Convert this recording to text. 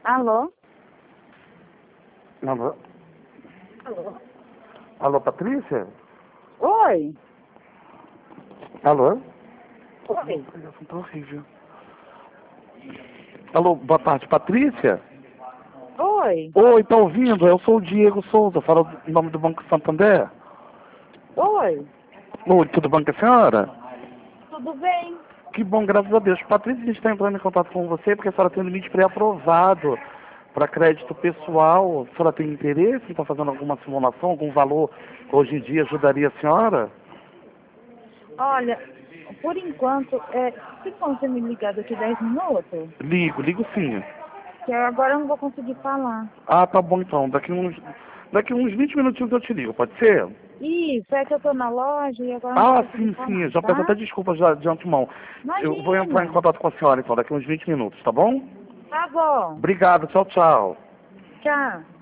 Alô? Alô? Alô? Alô, Patrícia? Oi? Alô? Oi? O telefone tá horrível. Alô, boa tarde, Patrícia? Oi? Oi, tá ouvindo? Eu sou o Diego Souza, falo em nome do Banco Santander. Oi? Oi, tudo bem com a senhora? Tudo bem? Que bom, graças a Deus. Patrícia, a gente está entrando em contato com você porque a senhora tem um limite pré-aprovado para crédito pessoal. A senhora tem interesse em estar fazendo alguma simulação, algum valor que hoje em dia ajudaria a senhora? Olha, por enquanto, se você me ligar daqui 10 minutos, Ligo sim. que agora eu não vou conseguir falar. Ah, tá bom então. Daqui uns 20 minutinhos eu te ligo, pode ser? Isso, é que eu tô na loja e agora eu não vou Ah, conseguir sim. falar, Já peço até tá? desculpa já de antemão. Eu vou entrar em Imagina. contato com a senhora então, daqui uns 20 minutos, tá bom? Tá bom. Obrigado, tchau. Tchau.